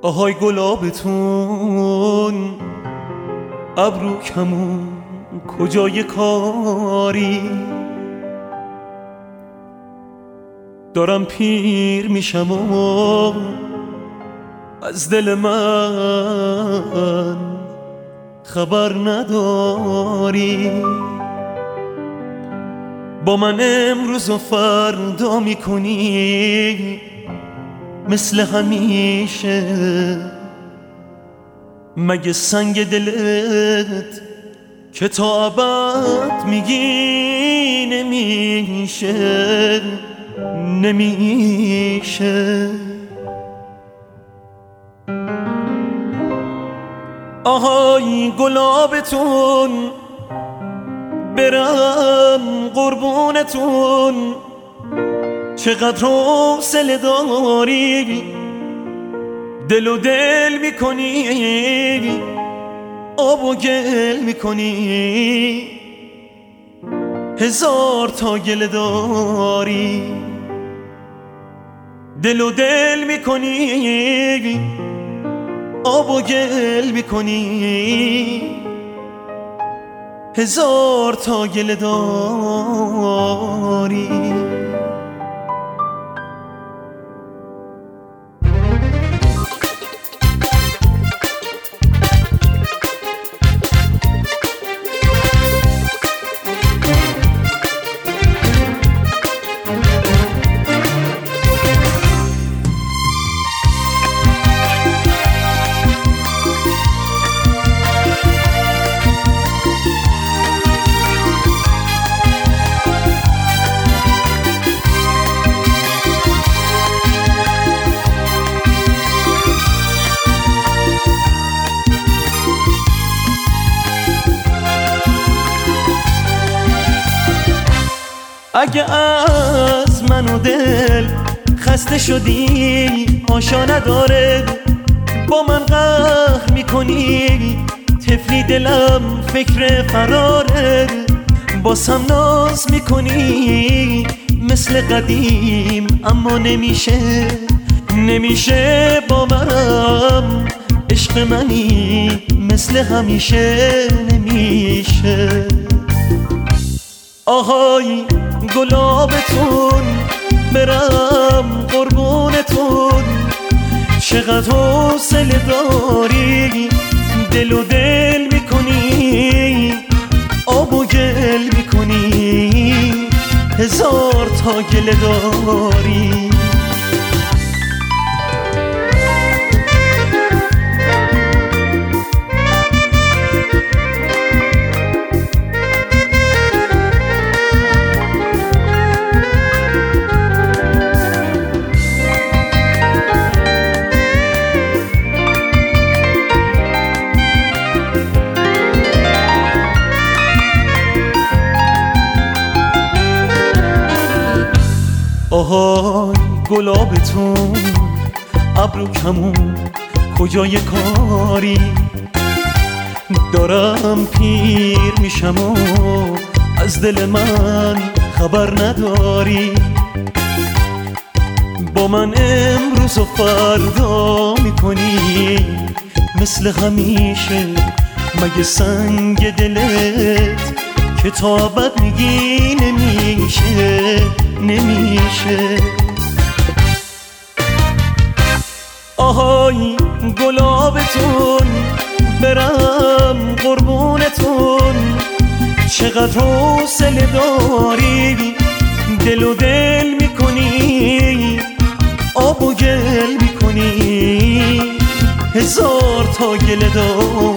آهای گلابتون ابرو کمون کجای کاری؟ دارم پیر میشم و از دل من خبر نداری. با من امروز و فردا میکنی مثل همیشه، مگه سنگ دلت که تا ابد میگی نمیشه نمیشه؟ آهای گلابتون برم قربونتون، چقدر حوصله داری، دل و دل میکنی، آب و گل میکنی، هزار تا گله داری. دل و دل میکنی، آب و گل میکنی، هزار تا گله داری. اگه از من و دل خسته شدی آشا نداره، با من قهر میکنی، طفلی دلم فکر فراره، باسم ناز میکنی مثل قدیم، اما نمیشه باورم عشق منی مثل همیشه نمیشه. آهای گلابتون برم قربونتون، چقدر حوصله داری، دل و دل میکنی، آب و گل میکنی، هزار تا گله داری. آهای گلابتون ابرو کمون کجای کاری؟ دارم پیر میشم و از دل من خبر نداری. با من امروز و فردا میکنی مثل همیشه، مگه سنگ دلت که تا ابد میگی نمیشه؟ آهای گلابتون برم قربونتون، چقدر حوصله داری، دل و دل میکنی، آب و گل میکنی، هزار تا گله داری.